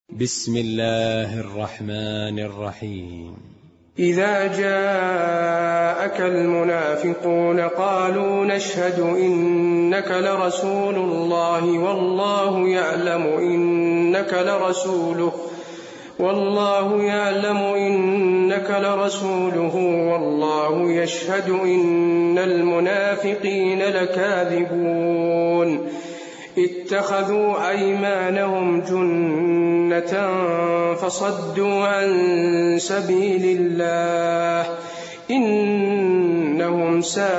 بسم الله الرحمن الرحيم. إذا جاءك المنافقون قالوا نشهد إنك لرسول الله والله يعلم إنك لرسوله والله يشهد إن المنافقين لكاذبون اتخذوا أيمانهم جنة فصدوا عن سبيل الله إنهم ساء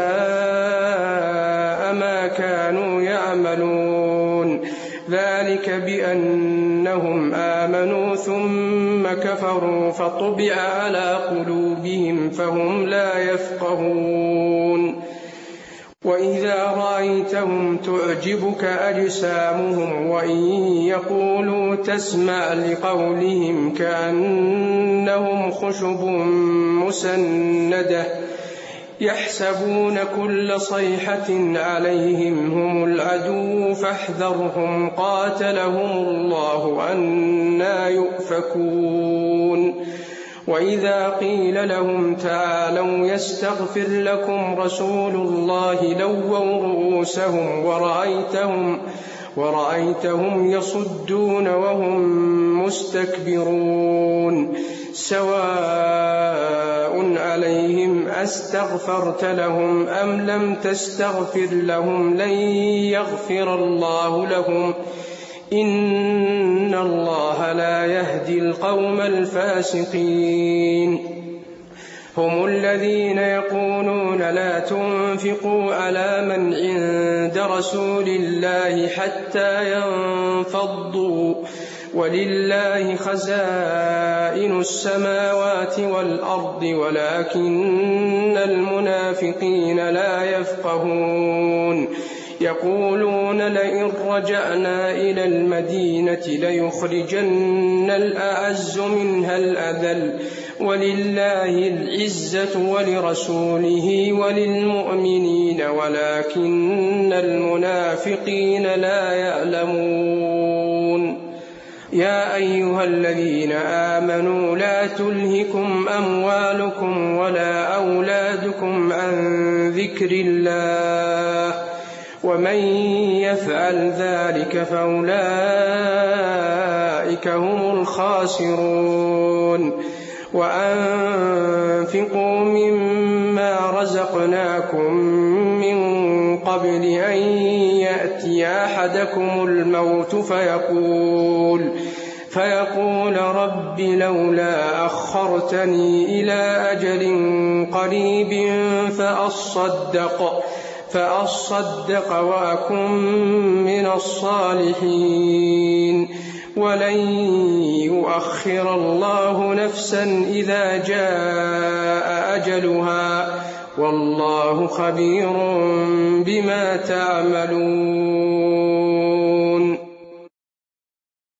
ما كانوا يعملون ذلك بأنهم آمنوا ثم كفروا فطبع على قلوبهم فهم لا يفقهون وإذا رأيتهم تعجبك أجسامهم وإن يقولوا تسمع لقولهم كأنهم خشب مسندة يحسبون كل صيحة عليهم هم العدو فاحذرهم قاتلهم الله أنى يؤفكون وإذا قيل لهم تعالوا يستغفر لكم رسول الله لووا رؤوسهم ورأيتهم يصدون وهم مستكبرون سواء عليهم أستغفرت لهم أم لم تستغفر لهم لن يغفر الله لهم إن الله لا يهدي القوم الفاسقين هم الذين يقولون لا تنفقوا على من عند رسول الله حتى ينفضوا ولله خزائن السماوات والأرض ولكن المنافقين لا يفقهون يقولون لئن رجعنا إلى المدينة ليخرجن الأعز منها الأذل ولله العزة ولرسوله وللمؤمنين ولكن المنافقين لا يعلمون يا أيها الذين آمنوا لا تلهكم أموالكم ولا أولادكم عن ذكر الله ومن يفعل ذلك فأولئك هم الخاسرون وأنفقوا مما رزقناكم من قبل أن يأتي أحدكم الموت فيقول رب لولا أخرتني إلى أجل قريب فأصدق وأكن من الصالحين ولن يؤخر الله نفسا إذا جاء أجلها والله خبير بما تعملون.